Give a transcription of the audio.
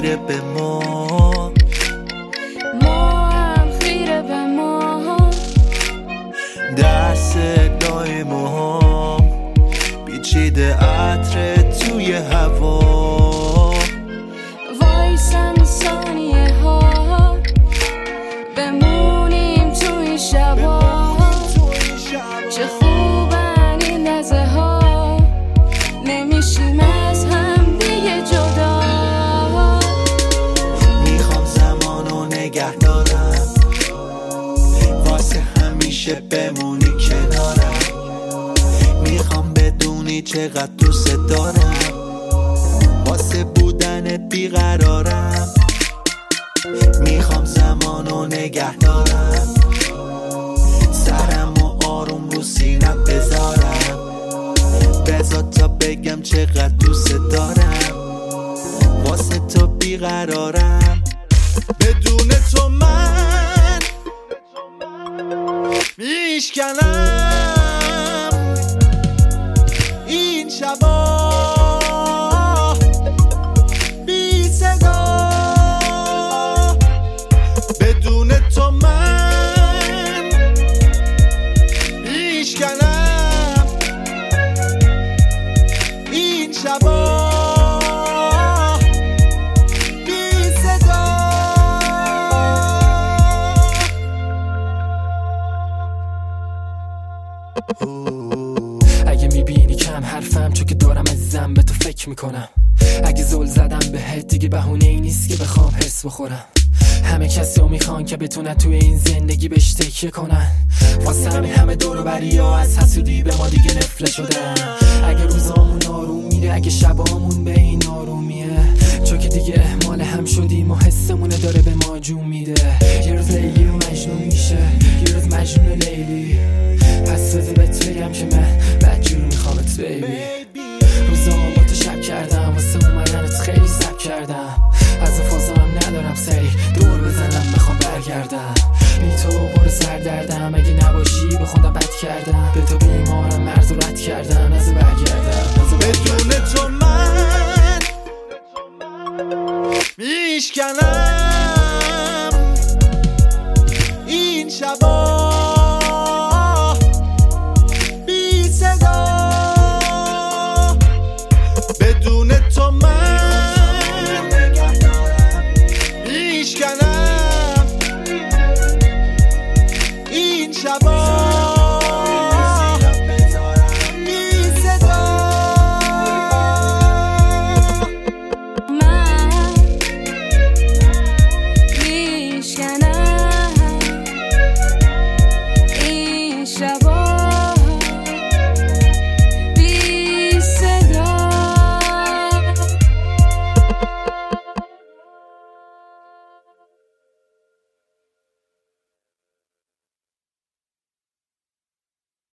خیره به ما، ما هم خیره به ما. در صدای ما پیچیده عطر توی هوا، وایسن ثانیه ها بمونیم تو این شبا. چه خوبن این لحظه ها، نمیشیم از هم دیگه جدا. میخوام زمانو نگه دارم، واسه همیشه بمونی کنارم. میخوام بدونی چقدر دوست دارم، واسه بودنت بیقرارم. میخوام زمانو نگه دارم، سرمو آروم رو سینم بذارم. بذار تا بگم چقدر دوست دارم، واسه تو بیقرارم. بدون تو من میشکنم این شبا بی صدا. بدون تو من میشکنم این شبا بی صدا. اگه میبینی کم حرفم چون که دارم عزیزم به تو فکر میکنم. اگه زل زدم بهت دیگه بهونه ای نیست که بخوام حس بخورم. همه کسی رو میخوان که بتونن توی این زندگی بهش تکیه کنن، واسه همین همه دور و بریا از حسودی به ما دیگه نفله شدن. اگه روزامون آروم میره، اگه شبامون به این آرومیه، چون که دیگه مال هم شدیم و حسمونه داره به ما جون میده. یه روز لیلی و مجنون میشه، یه روز مجنون و لیلی. پس بذار بهت بگم که من بدجور میخوامت بیبی. روزامو با تو شب کردم، واسه اومدنت خیلی سب کردم. از فازام ندارم سری دور بزنم بخوام برگردم. بی تو برو سردردم، اگه نباشی بخوندم بد کردم. به تو بیمارم مرز رو رد کردم، از